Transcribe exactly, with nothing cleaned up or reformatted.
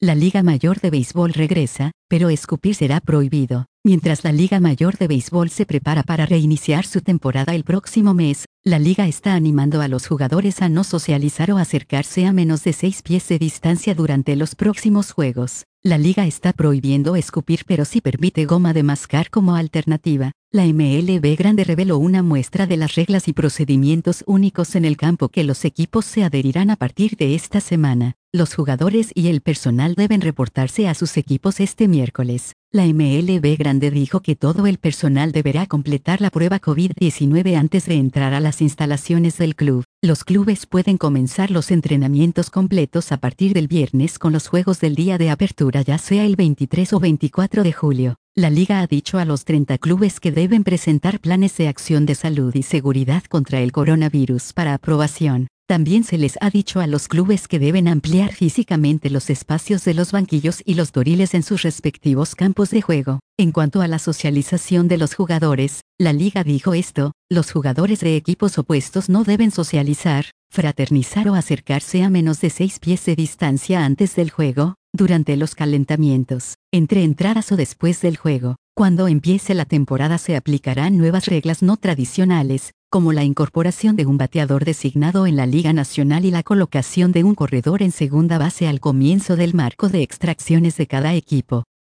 La Liga Mayor de Béisbol regresa, pero escupir será prohibido. Mientras la Liga Mayor de Béisbol se prepara para reiniciar su temporada el próximo mes, la liga está animando a los jugadores a no socializar o acercarse a menos de seis pies de distancia durante los próximos juegos. La liga está prohibiendo escupir, pero sí permite goma de mascar como alternativa. La M L B Grande reveló una muestra de las reglas y procedimientos únicos en el campo que los equipos se adherirán a partir de esta semana. Los jugadores y el personal deben reportarse a sus equipos este miércoles. La M L B Grande dijo que todo el personal deberá completar la prueba COVID diecinueve antes de entrar a las instalaciones del club. Los clubes pueden comenzar los entrenamientos completos a partir del viernes con los juegos del día de apertura, ya sea el veintitrés o veinticuatro de julio. La liga ha dicho a los treinta clubes que deben presentar planes de acción de salud y seguridad contra el coronavirus para aprobación. También se les ha dicho a los clubes que deben ampliar físicamente los espacios de los banquillos y los doriles en sus respectivos campos de juego. En cuanto a la socialización de los jugadores, la liga dijo esto: los jugadores de equipos opuestos no deben socializar, fraternizar o acercarse a menos de seis pies de distancia antes del juego, durante los calentamientos, entre entradas o después del juego. Cuando empiece la temporada se aplicarán nuevas reglas no tradicionales, como la incorporación de un bateador designado en la Liga Nacional y la colocación de un corredor en segunda base al comienzo del marco de extracciones de cada equipo.